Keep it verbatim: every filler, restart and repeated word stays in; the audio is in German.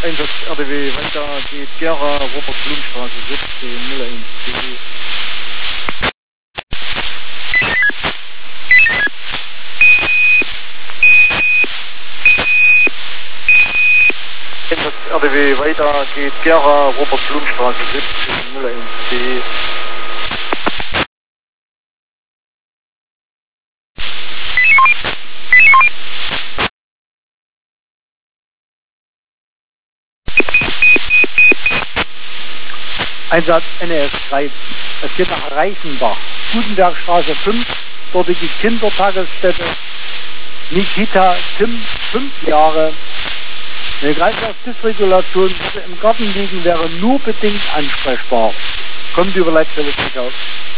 Einsatz R D W, weiter geht Gera, Robert-Blum-Straße siebzehn null eins C. Einsatz R D W, weiter geht Gera, Robert-Blum-Straße siebzehn null eins C. Einsatz N S drei. Es geht nach Reichenbach. Gutenbergstraße fünf, dortige Kindertagesstätte. Nikita Tim, fünf Jahre. Eine Kreislaufdysregulation würde im Garten liegen, wäre nur bedingt ansprechbar. Kommt über Leitstelle nicht aus.